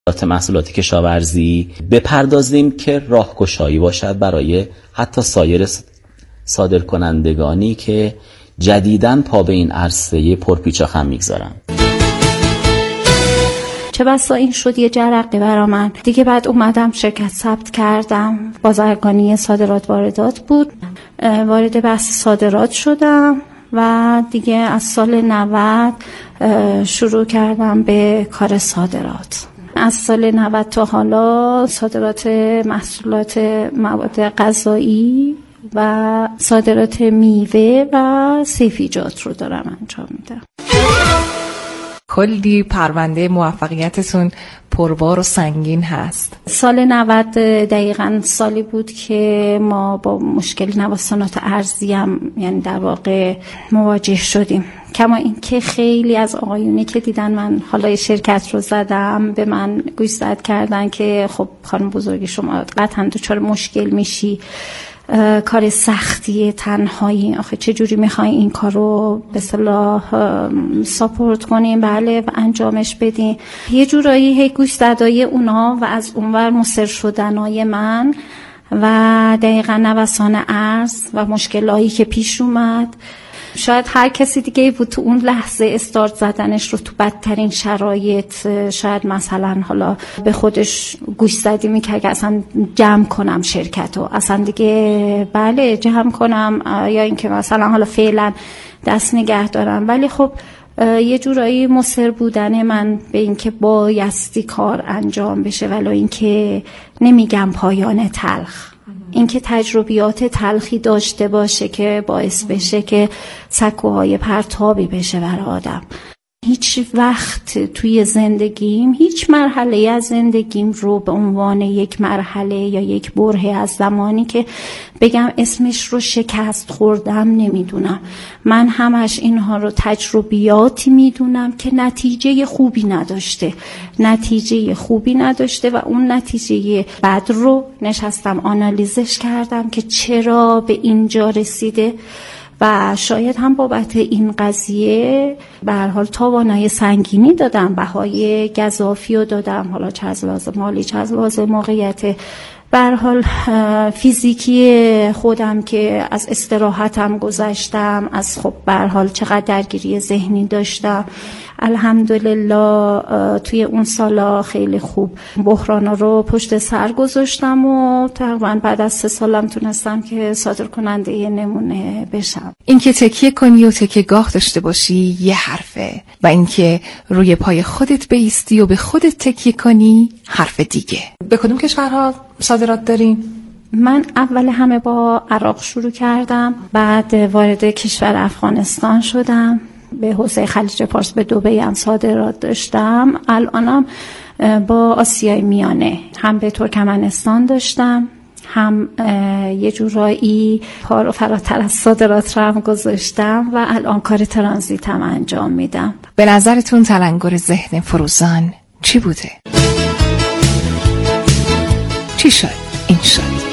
محصولات کشاورزی بپردازیم که راهگشایی باشد برای حتی سایر صادرکنندگانی که جدیداً پا به این عرصه پرپیچ و خم میگذارن. چه بسا این شد یه جرقه برا من دیگه. بعد اومدم شرکت ثبت کردم، بازرگانی صادرات واردات بود، وارد بحث صادرات شدم و دیگه از سال 90 شروع کردم به کار صادرات. از سال 90 تا حالا صادرات محصولات مواد غذایی و صادرات میوه و سبزیجات رو دارم انجام میدم. کلی پرونده موفقیتتون پربار و سنگین هست. سال 90 دقیقاً سالی بود که ما با مشکل نوسانات ارزی هم یعنی در واقع مواجه شدیم. کما این که خیلی از آقایونی که دیدن من حالا شرکت رو زدم به من گوشزد کردن که خب خانم بزرگی شما قطعاً دچار مشکل میشی، کار سختیه، تنهایی، آخه چه جوری میخوای این کار رو به اصطلاح ساپورت کنیم بله و انجامش بدیم. یه جورایی هی گوش زدای اونا و از اونور مصر شدنای من و دقیقا نوسان ارز و مشکلایی که پیش اومد. شاید هر کسی دیگه بود تو اون لحظه استارت زدنش رو تو بدترین شرایط شاید مثلا حالا به خودش گوش زدی میکرد که اصلا جمع کنم شرکت رو، اصلا دیگه بله جمع کنم یا اینکه مثلا حالا فعلا دست نگه دارم. ولی خب یه جورایی مصر بودن من به اینکه بایستی کار انجام بشه، ولی اینکه نمیگم پایان تلخ، اینکه تجربیات تلخی داشته باشه که باعث بشه که سکوهای پرتابی بشه برای آدم. هیچ وقت توی زندگیم هیچ مرحله از زندگیم رو به عنوان یک مرحله یا یک برهه از زمانی که بگم اسمش رو شکست خوردم نمیدونم. من همش اینها رو تجربیاتی میدونم که نتیجه خوبی نداشته و اون نتیجه بد رو نشستم آنالیزش کردم که چرا به اینجا رسیده و شاید هم بابت این قضیه به هر حال تاوانای سنگینی دادم، بهای گزافی رو دادم، حالا چه از لحاظ مالی چه از لحاظ موقعیت به هر حال فیزیکی خودم که از استراحتم گذشتم، از خب به هر حال چقدر درگیری ذهنی داشتم. الحمدلله توی اون سالا خیلی خوب بحرانا رو پشت سر گذاشتم و تقریبا بعد از 3 سالم تونستم که صادرکننده نمونه بشم. اینکه تکیه کنی و تکیه‌گاه داشته باشی یه حرفه و اینکه روی پای خودت بایستی و به خودت تکیه کنی حرف دیگه. به کدوم کشورها صادرات دارین؟ من اول همه با عراق شروع کردم، بعد وارد کشور افغانستان شدم، به حوزه خلیج فارس به دبی هم صادرات داشتم. الانم با آسیای میانه هم به ترکمنستان داشتم، هم یه جورایی کار فراتر از صادرات رو هم گذاشتم و الان کار ترانزیت هم انجام میدم. به نظرتون تلنگر ذهن فروزان چی بوده؟ چی شد؟ این شد.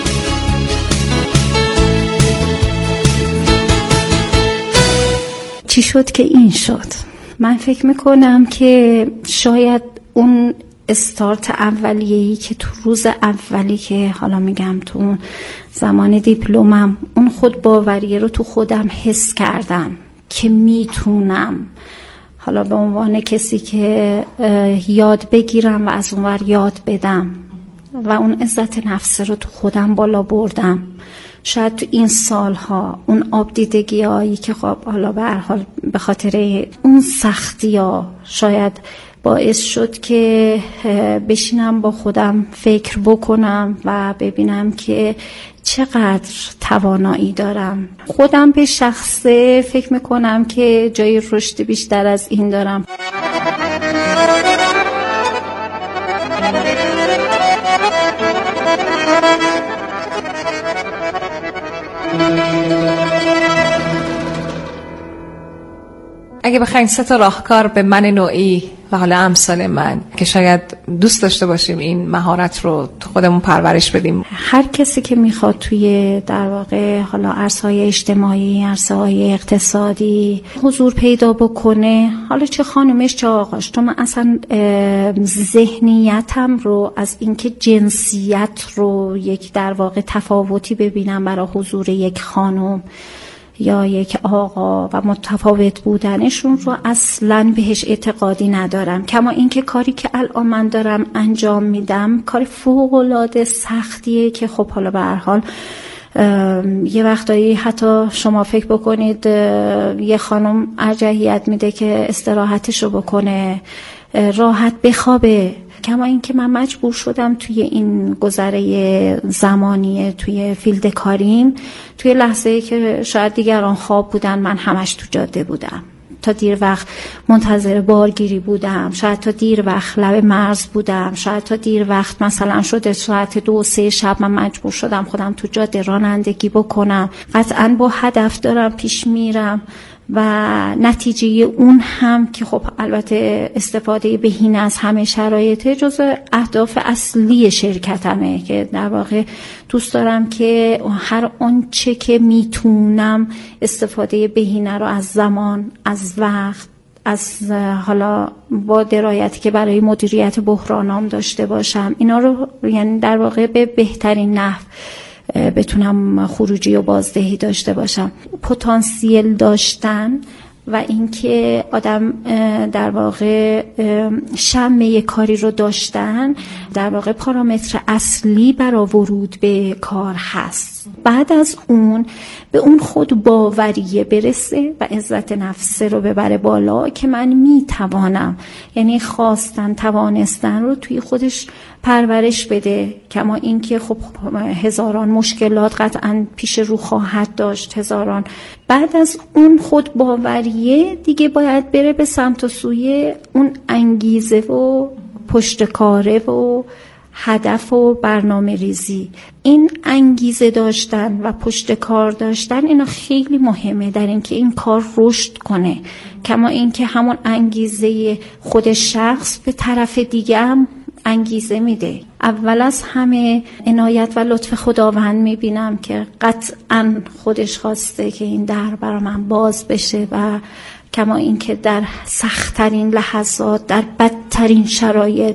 چی شد که این شد؟ من فکر میکنم که شاید اون استارت اولیه‌ای که تو روز اولی که حالا میگم تو اون زمان دیپلمم اون خود باوریه رو تو خودم حس کردم که میتونم حالا به عنوان کسی که یاد بگیرم و از اونور یاد بدم و اون عزت نفس رو تو خودم بالا بردم. شاید تو این سالها اون آبدیدگی هایی که خب حالا به هر حال به خاطر اون سختی ها شاید باعث شد که بشینم با خودم فکر بکنم و ببینم که چقدر توانایی دارم. خودم به شخصه فکر میکنم که جای رشد بیشتر از این دارم. اگه بخواین 3 راهکار به من نوعی و حالا امثال من که شاید دوست داشته باشیم این مهارت رو خودمون پرورش بدیم، هر کسی که میخواد توی در واقع حالا عرصه‌های اجتماعی، عرصه‌های اقتصادی حضور پیدا بکنه، حالا چه خانومش چه آقاش، تو من اصلا ذهنیتم رو از اینکه جنسیت رو یک در واقع تفاوتی ببینم برای حضور یک خانم یا یک آقا و متفاوت بودنشون رو اصلاً بهش اعتقادی ندارم. کما اینکه کاری که الان من دارم انجام میدم کار فوق‌العاده سختیه که خب حالا به هر حال یه وقتایی حتی شما فکر بکنید یه خانم ارجحیت میده که استراحتشو بکنه، راحت بخوابه. کما اینکه من مجبور شدم توی این گذره زمانی توی فیلد کاریم، توی لحظه‌ای که شاید دیگران خواب بودن من همش تو جاده بودم، تا دیر وقت منتظر بارگیری بودم، شاید تا دیر وقت لب مرز بودم، شاید تا دیر وقت مثلا شده ساعت 2-3 شب من مجبور شدم خودم تو جاده رانندگی بکنم. قطعاً با هدف دارم پیش میرم و نتیجه اون هم که خب البته استفاده بهینه از همه شرایط جزو اهداف اصلی شرکتمه که در واقع دوست دارم که هر آنچه که میتونم استفاده بهینه رو از زمان، از وقت، از حالا با درایتی که برای مدیریت بحرانام داشته باشم، اینا رو یعنی در واقع به بهترین نحو بتونم خروجی و بازدهی داشته باشم. پتانسیل داشتن و اینکه آدم در واقع شمه کاری رو داشتن در واقع پارامتر اصلی برای ورود به کار هست. بعد از اون به اون خود باوریه برسه و عزت نفس رو ببره بالا که من میتوانم، یعنی خواستن توانستن رو توی خودش پرورش بده. کما اینکه خب هزاران مشکلات قطعا پیش رو خواهد داشت، هزاران. بعد از اون خود باوریه دیگه باید بره به سمت و سوی اون انگیزه و پشتکاره و هدف و برنامه ریزی. این انگیزه داشتن و پشتکار داشتن اینا خیلی مهمه در اینکه این کار رشد کنه. کما اینکه همون انگیزه خود شخص به طرف دیگه هم انگیزه میده. اول از همه عنایت و لطف خداوند میبینم که قطعاً خودش خواسته که این در برای من باز بشه و کما اینکه در سخت‌ترین لحظات، در بدترین شرایط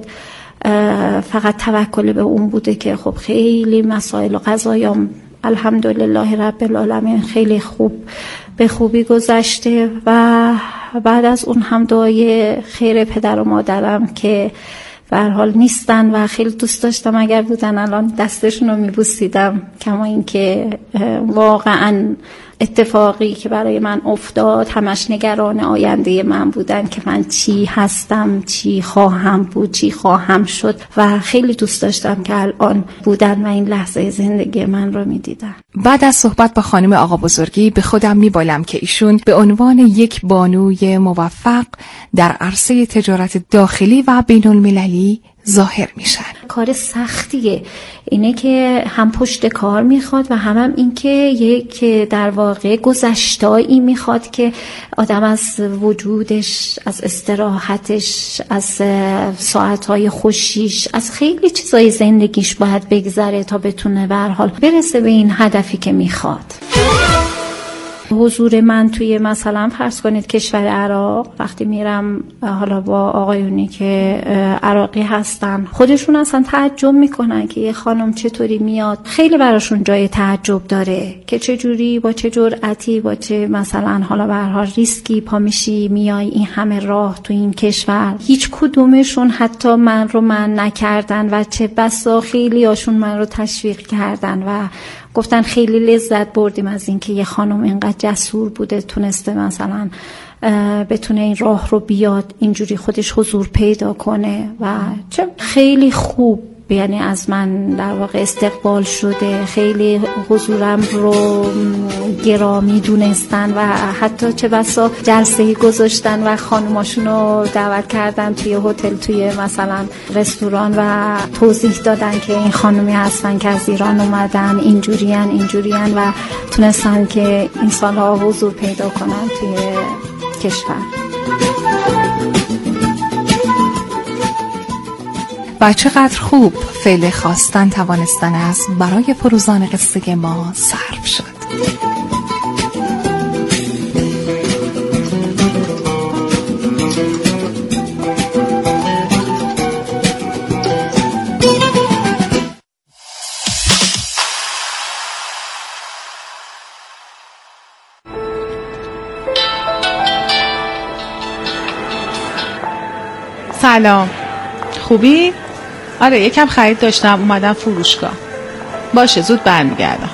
فقط توکل به اون بوده که خب خیلی مسائل و قضایام الحمدلله رب العالمین خیلی خوب به خوبی گذشته و بعد از اون هم دعای خیر پدر و مادرم که به هر حال نیستن و خیلی دوست داشتم اگر بودن الان دستشون رو میبوسیدم. کما اینکه واقعا اتفاقی که برای من افتاد همش نگران آینده من بودن که من چی هستم، چی خواهم بود، چی خواهم شد و خیلی دوست داشتم که الان بودن و این لحظه زندگی من رو میدیدن. بعد از صحبت با خانم آقا بزرگی به خودم میبالم که ایشون به عنوان یک بانوی موفق در عرصه تجارت داخلی و بین المللی ظاهر میشن. کار سختیه، اینه که هم پشت کار میخواد و هم این که یک در واقع گذشتایی میخواد که آدم از وجودش، از استراحتش، از ساعتهای خوشیش، از خیلی چیزای زندگیش باید بگذره تا بتونه به هر حال برسه به این هدفی که میخواد. حضور من توی مثلا فرض کنید کشور عراق، وقتی میرم حالا با آقایونی که عراقی هستن خودشون اصلا تعجب میکنن که یه خانم چطوری میاد. خیلی براشون جای تعجب داره که چه جوری با چه جرأتی با چه مثلا حالا به هر حال ریسکی پا میشی میای این همه راه تو این کشور. هیچ کدومشون حتی من رو من نکردن و چه بسا خیلی هاشون من رو تشویق کردن و گفتن خیلی لذت بردیم از اینکه یه خانم اینقدر جسور بوده تونسته مثلا بتونه این راه رو بیاد اینجوری خودش حضور پیدا کنه و چه خیلی خوب یعنی از من در واقع استقبال شده. خیلی حضورم رو گرامی دونستن و حتی چه بسا جلسه‌ای گذاشتن و خانوماشون رو دعوت کردن توی هتل، توی مثلا رستوران و توضیح دادن که این خانومی هستن که از ایران اومدن، اینجورین و تونستن که این سالها حضور پیدا کنن توی کشور. و چقدر خوب فعل خواستن توانستن است برای پروزان قصه ما صرف شد. سلام، خوبی؟ آره یکم خرید داشتم اومدم فروشگاه. باشه زود برمیگردم.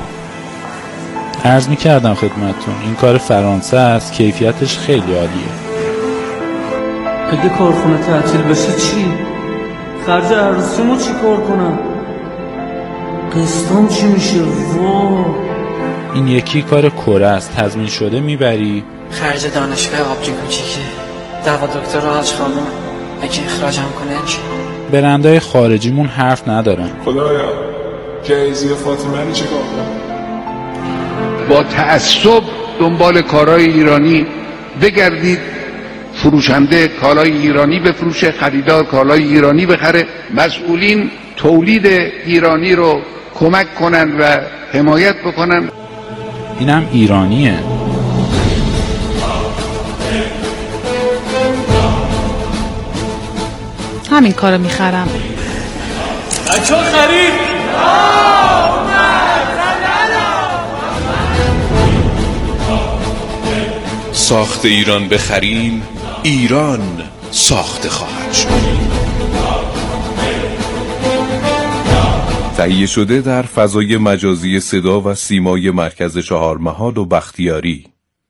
عرض می‌کردم خدمتتون این کار فرانسه است، کیفیتش خیلی عالیه. اگه کارخونه تعطیل بشه چی؟ خرج عروسیمو چی کار کنم؟ قسطم چی میشه؟ این یکی کار کره است، تضمین شده میبری. خرج دانشگاه آبجی کوچیکه، دوا دکتر حاج خانم اگه اخراجم کنه چی؟ برندهای خارجیمون حرف ندارن. خدایا جایزه فاطمه رو چه کنم؟ با تعصب دنبال کارهای ایرانی بگردید، فروشنده کالای ایرانی بفروشه، خریدار کالای ایرانی بخره، مسئولین تولید ایرانی رو کمک کنن و حمایت بکنن. اینم ایرانیه. همین کارو میخرم. بچه ها خرید. ساخت ایران بخریم، ایران ساخته خواهد شد. تهیه شده در فضای مجازی صدا و سیمای مرکز چهارمحال و بختیاری.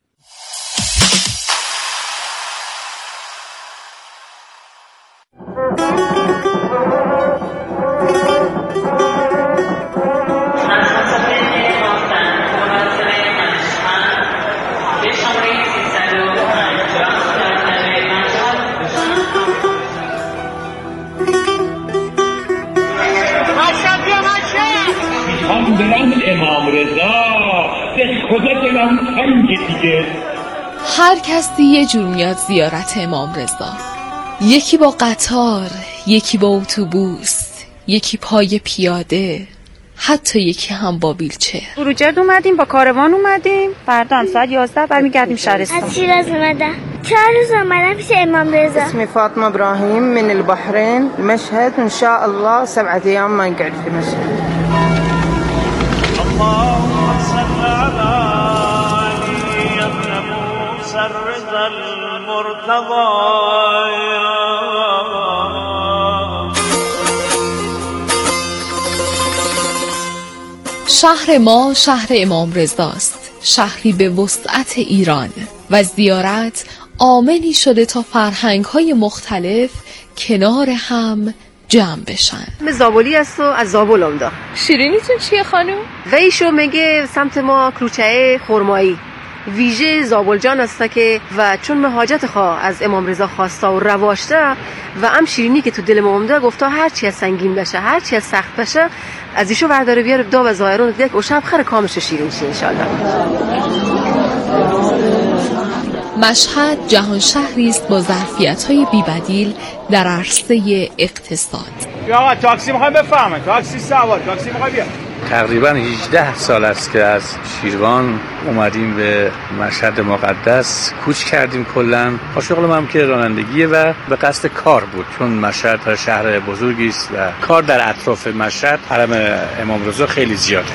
هر کسی یه جور میاد زیارت امام رضا. یکی با قطار، یکی با اتوبوس، یکی پای پیاده، حتی یکی هم با ویلچر. بروجرد اومدیم، با کاروان اومدیم، فردا هم ساعت 11 برمیگردیم شهرستان. از شیراز اومدم، 4 روز اومدم پیش امام رضا. اسمي فاطمة إبراهيم من البحرين المشهد، إن شاء الله 7 أيام ما نقعد في مشهد. اللهم صل على علي ابن موسى الرضا المرتضى. شهر ما شهر امام رضاست، شهری به وسعت ایران و زیارت عاملی شده تا فرهنگ‌های مختلف کنار هم جمع بشن. زابلی است و از زابل اومده. شیرینیتون چیه خانم؟ ویشو میگه سمت ما کلوچه خرمایی. ویژه زابل جان است که و چون مهاجت خواه از امام رضا خواسته و رواشته و هم شیرینی که تو دل ما اومده گفته هر چی از سنگین بشه، هر چی از سخت بشه از ایشو برداره بیاره دا و ظاهرون دیگه که شب خیر کامش شیرین شه ان شاء الله. مشهد جهان شهری است با ظرفیت‌های بی‌بدیل در عرصه اقتصاد. آقا تاکسی می‌خوایم بفهمن، تاکسی سوار، تاکسی می‌خوای بیا. تقریبا 18 سال است که از شیروان اومدیم به مشهد مقدس، کوچ کردیم. کلاً شغل من که رانندگیه و به قصد کار بود، چون مشهد شهر بزرگی است و کار در اطراف مشهد حرم امام رضا خیلی زیاده.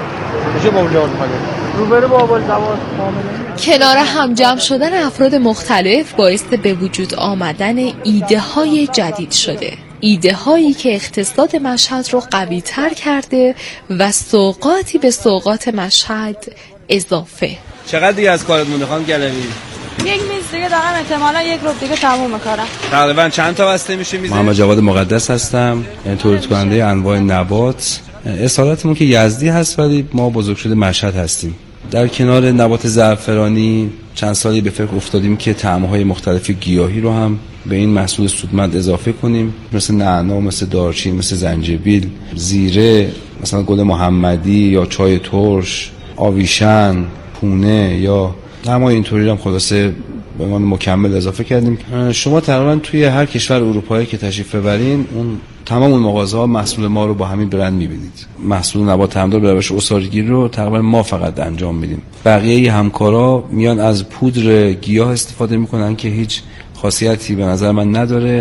کنار هم جمع شدن افراد مختلف باعث به وجود آمدن ایده های جدید شده، ایده هایی که اقتصاد مشهد رو قوی تر کرده و سوغاتی به سوغات مشهد اضافه. چقدر دیگه از کارت مونده خانم گلوی؟ یک میز دیگه دارم، احتمالا یک روز دیگه تموم کارم. تقریبا چند تا بسته میشه میز؟ محمد جواد مقدس هستم، تولید کننده انواع نبات. اصالتمون که یزدی هست ولی ما بزرگ شده مشهد هستیم. در کنار نبات زعفرانی چند سالی به فکر افتادیم که طعم‌های مختلف گیاهی رو هم به این محصول سودمند اضافه کنیم، مثل نعنا، مثل دارچین، مثل زنجبیل، زیره، مثلا گل محمدی یا چای ترش، آویشن، پونه یا نمای اینطوری هم خلاصه به عنوان مکمل اضافه کردیم. شما تقریبا توی هر کشور اروپایی که تشریف ببرین اون تمام اون مغازه‌ها محصول ما رو با همین برند می‌بینید. محصول نبات همدار به روش عصارگیری رو تقریبا ما فقط انجام میدیم. بقیه همکارا میان از پودر گیاه استفاده میکنن که هیچ خاصیتی به نظر من نداره.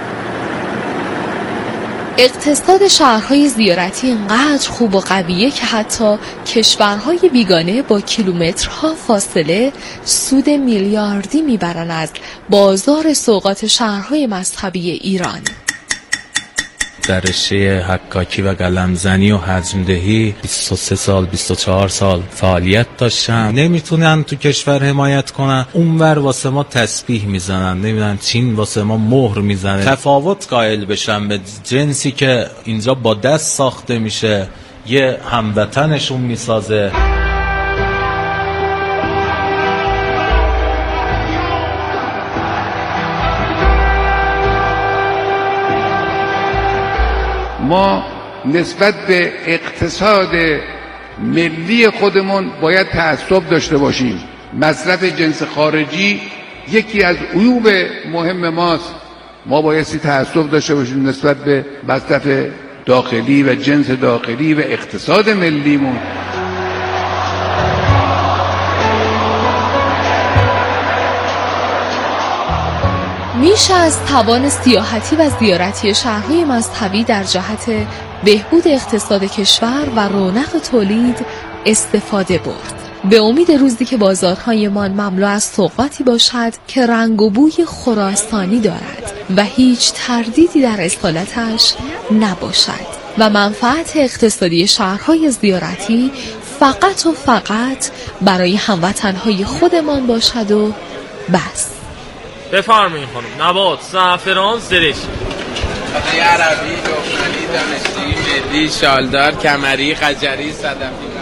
اقتصاد شهرهای زیارتی اینقدر خوب و قویه که حتی کشورهای بیگانه با کیلومترها فاصله سود میلیاردی میبرن از بازار سوغات شهرهای مذهبی ایران. در رشته حکاکی و قلمزنی و حجمدهی 23 سال 24 سال فعالیت داشتم. نمیتونن تو کشور حمایت کنن، اونور واسه ما تسبیح میزنن، نمیدونن چین واسه ما مهر میزنه. تفاوت قائل بشن به جنسی که اینجا با دست ساخته میشه یه هموطنشون میسازه. ما نسبت به اقتصاد ملی خودمون باید تعصب داشته باشیم. مصرف جنس خارجی یکی از عیوب مهم ماست. ما بایستی تعصب داشته باشیم نسبت به مصرف داخلی و جنس داخلی و اقتصاد ملیمون. میشه از توان سیاحتی و زیارتی شهرهای مذهبی در جهت بهبود اقتصاد کشور و رونق تولید استفاده برد. به امید روزی که بازارهایمان مملو از سوغاتی باشد که رنگ و بوی خراسانی دارد و هیچ تردیدی در اصالتش نباشد و منفعت اقتصادی شهرهای زیارتی فقط و فقط برای هموطنهای خودمان باشد و بس. بفرمایید خانم. نبات، زعفران، زرش. خدای عربی، دخمنی، دانشجویی، ملی، شالدار، کمری، خجری، صدفی.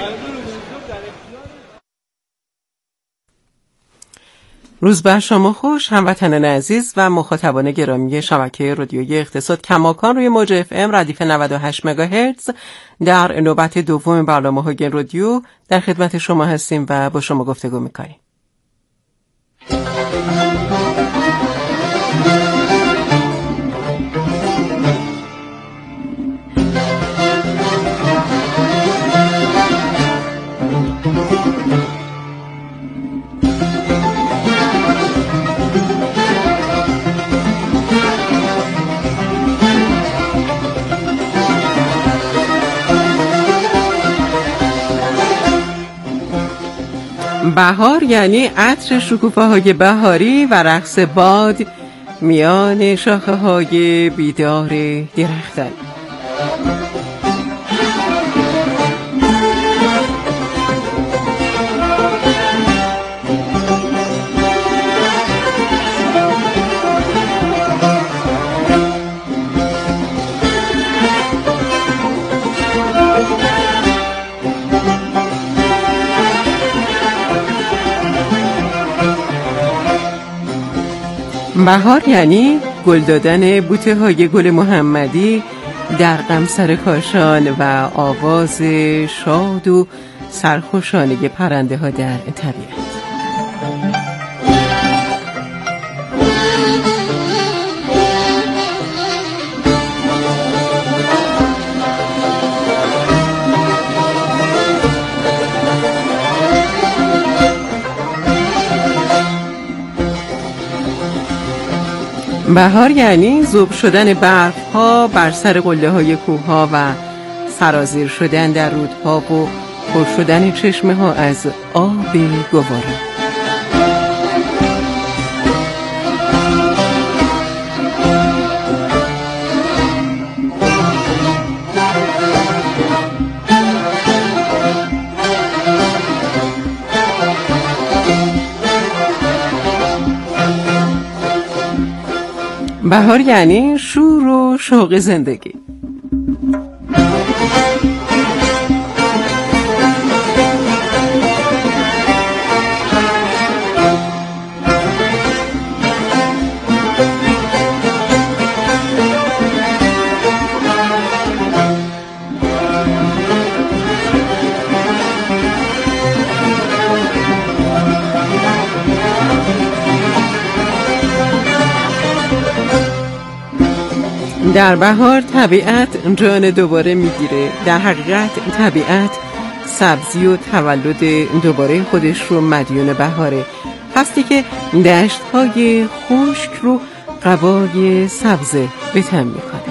روز بر شما خوش هموطنان عزیز و مخاطبان گرامی شبکه رادیویی اقتصاد کماکان روی موج FM ردیف 98 مگاهرتز در نوبت دوم برنامه هاگین رادیو در خدمت شما هستیم و با شما گفتگو میکنیم. بهار یعنی عطر شکوفه‌های بهاری و رقص باد میان شاخه‌های بیدار درختان. بهار یعنی گل دادن بوته‌های گل محمدی در قمصر کاشان و آواز شاد و سرخوشانه پرنده ها در طبیعت. بهار یعنی ذوب شدن برف‌ها بر سر قله‌های کوه‌ها و سرازیر شدن در رودها و پر شدن چشمه‌ها از آب گوارا. بهار یعنی شور و شوق زندگی. در بهار طبیعت جان دوباره میگیره. در حقیقت طبیعت سبزی و تولد دوباره خودش رو مدیون بهاره. فصلی که دشت‌های خشک رو قبای سبز به تن میکنه.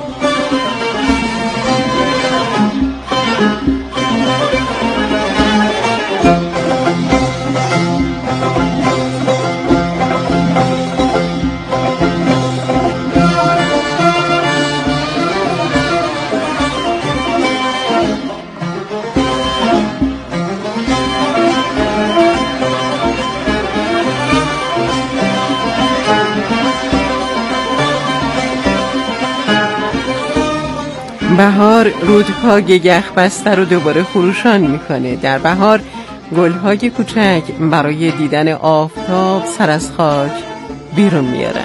بهار رودهای یخ بسته رو دوباره خروشان میکنه. در بهار گلهای کوچک برای دیدن آفتاب سر از خاک بیرون میارن.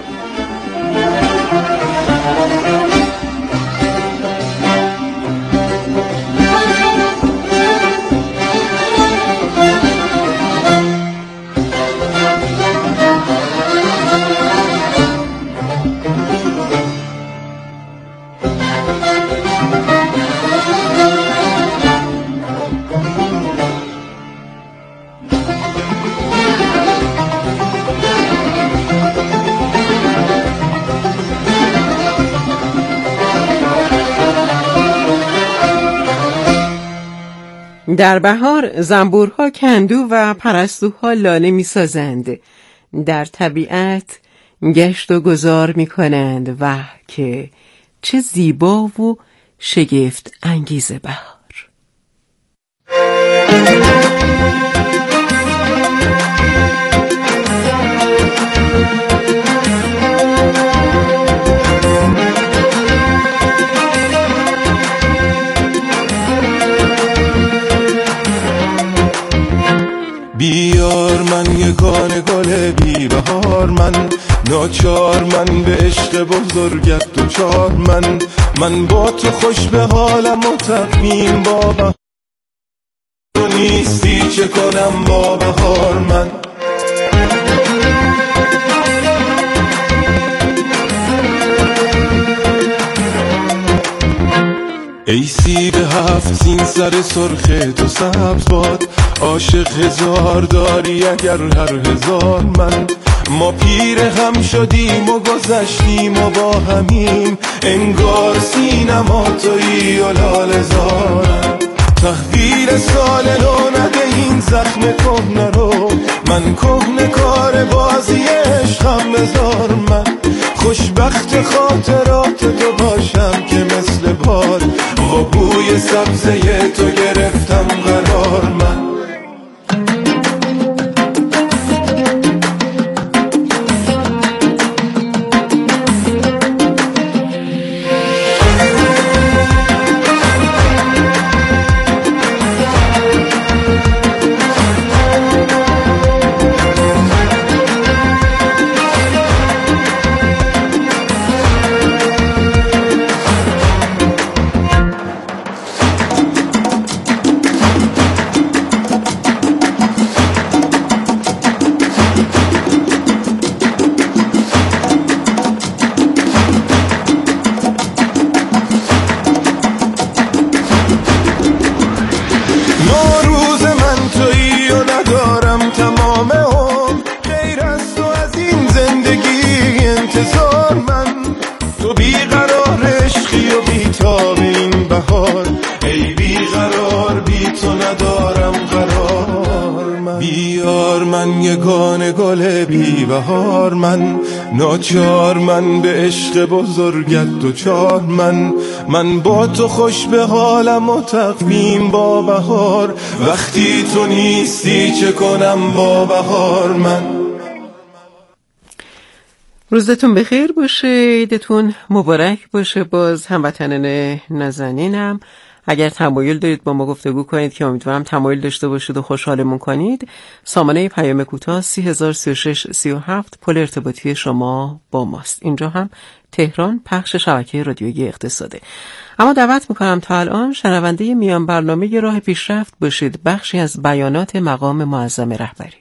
در بهار زنبورها کندو و پرستوها لانه می سازند. در طبیعت گشت و گذار می کنند. و که چه زیبا و شگفت انگیز بهار. بیار من یگانه گل بی بهار، من ناچار، من به عشق بزرگت دوچار، من با تو خوش به حالم و تقویم با بهار. تو نیستی چه کنم با بهار من. ای سیب هفت سین سر سرخ تو سبز باد، عاشق هزار داری اگر هر هزار من. ما پیر هم شدیم و گذشتیم و با همیم، انگار سینما تویی و لاله زارم. تحویل سال نو نده این زخم کهنه رو، من کهنه کار بازی عشقم بذار من. خوشبخت خاطرات تو باشم که مثل باد، با بوی سبزه تو گرفتم قرار من. یگانه گل بی بهار، من ناچار، من به عشق بزرگت دوچار، من با تو خوش به حالم و تقویم با بهار. وقتی تو نیستی چه کنم با بهار من. روزتون بخیر باشه، عیدتون مبارک باشه. باز هموطنان نازنینم، اگر تمایل دارید با ما گفتگو کنید که امیدوارم تمایل داشته باشید و خوشحالمون کنید، سامانه پیام کوتاه 303637 پل ارتباطی شما با ماست. اینجا هم تهران پخش شبکه رادیویی اقتصاده. اما دعوت میکنم تا الان شنونده میان برنامه راه پیشرفت باشید، بخشی از بیانات مقام معظم رهبری.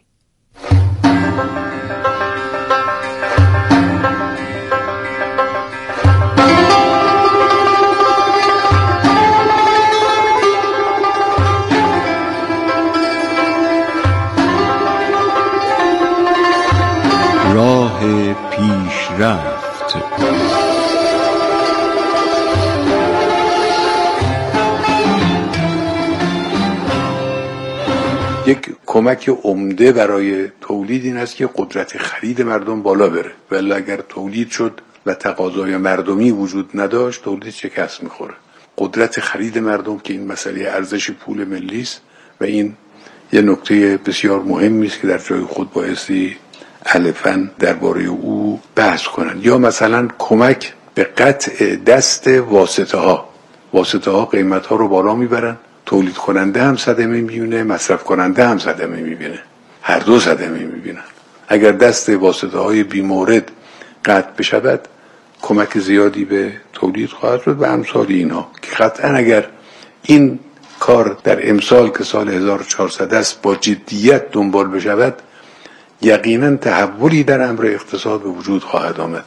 کمک عمده برای تولید این است که قدرت خرید مردم بالا بره، ولی اگر تولید شد و تقاضای مردمی وجود نداشت تولید شکست میخوره. قدرت خرید مردم که این مسئله ارزش پول ملی است و این یه نکته بسیار مهمی است که در جای خود بایستی الفاً درباره او بحث کنند. یا مثلا کمک به قطع دست واسطه ها قیمت ها رو بالا میبرن، تولید کننده هم صدمه میبینه، مصرف کننده هم صدمه میبینه، هر دو صدمه میبینن. اگر دست واسطه های بیمورد قطع بشود کمک زیادی به تولید خواهد شد و امثال اینها که قطعا اگر این کار در امسال که سال 1400 است با جدیت دنبال بشود یقینا تحولی در امر اقتصاد به وجود خواهد آمد.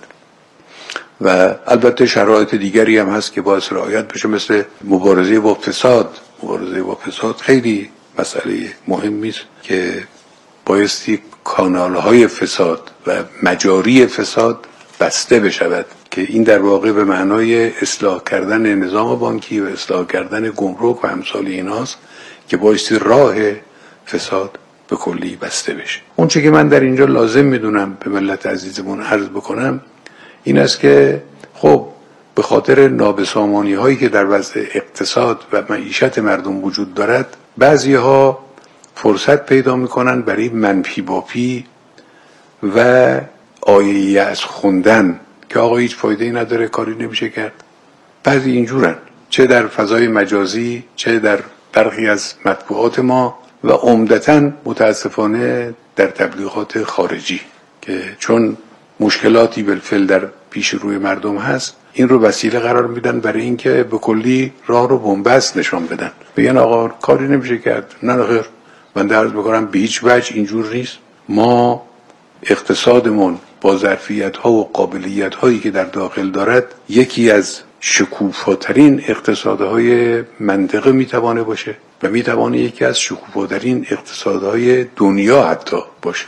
و البته شرایط دیگری هم هست که باعث رعایت بشه، مثل مبارزه با فساد. مبارزه با فساد خیلی مسئله مهمی است که بایستی کانال‌های فساد و مجاری فساد بسته بشود که این در واقع به معنای اصلاح کردن نظام بانکی و اصلاح کردن گمرک و امثال ایناست که بایستی راه فساد به کلی بسته بشه. اون چیزی که من در اینجا لازم میدونم به ملت عزیزمون عرض بکنم این است که خب به خاطر نابسامانی هایی که در وضع اقتصاد و معیشت مردم وجود دارد بعضی ها فرصت پیدا میکنن برای منفی باپی و آیه از خوندن که آقا هیچ فایده‌ای نداره، کاری نمیشه کرد. بعضی اینجورن، چه در فضای مجازی چه در برخی از مطبوعات ما و عمدتاً متاسفانه در تبلیغات خارجی که چون مشکلاتی بالفعل در پیش روی مردم هست این رو وسیله قرار میدن برای اینکه به کلی راه رو بنبست نشان بدن، بگن آقا کاری نمیشه کرد. نه خیر، من عرض میکنم به هیچ وجه اینجور نیست. ما اقتصادمون با ظرفیت ها و قابلیت هایی که در داخل دارد یکی از شکوفاترین اقتصادهای منطقه میتوانه باشه و میتوانه یکی از شکوفاترین اقتصادهای دنیا حتی باشه.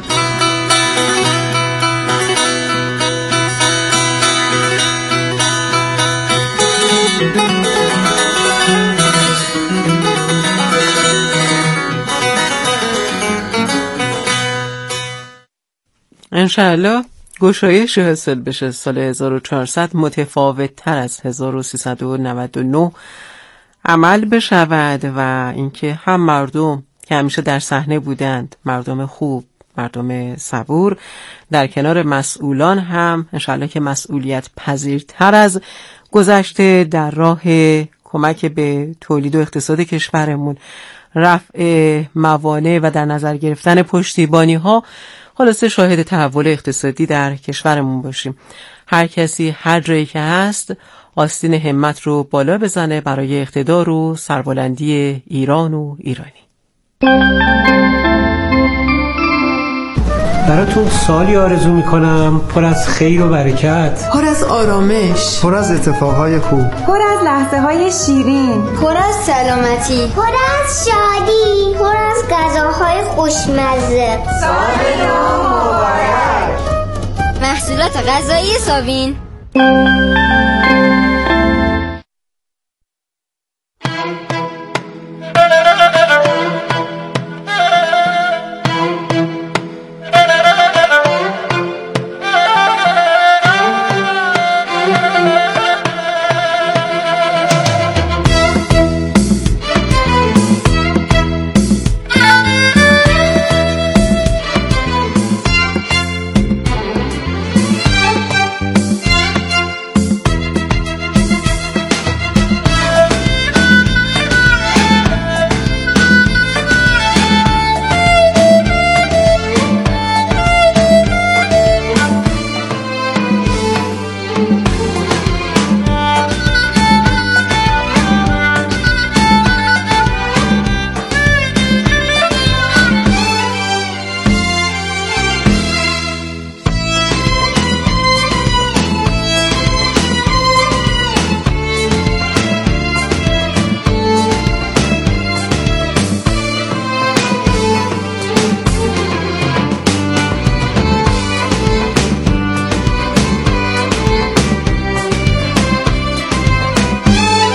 انشاءالله گشایش حاصل بشه سال 1400 متفاوت تر از 1399 عمل بشود و اینکه هم مردم که همیشه در صحنه بودند، مردم خوب، مردم صبور، در کنار مسئولان هم انشاءالله که مسئولیت پذیرتر از گذشته در راه کمک به تولید و اقتصاد کشورمون، رفع موانع و در نظر گرفتن پشتیبانی ها، خلاصه شاهد تحول اقتصادی در کشورمون باشیم. هر کسی هر جایی که هست آستین همت رو بالا بزنه برای اقتدار و سربلندی ایران و ایرانی. براتون سالی آرزو میکنم پر از خیر و برکت، پر از آرامش، پر از اتفاقهای خوب، پر از لحظه های شیرین، پر از سلامتی، پر از شادی، پر از غذاهای خوشمزه. سال نو مبارک. محصولات غذایی ساوین.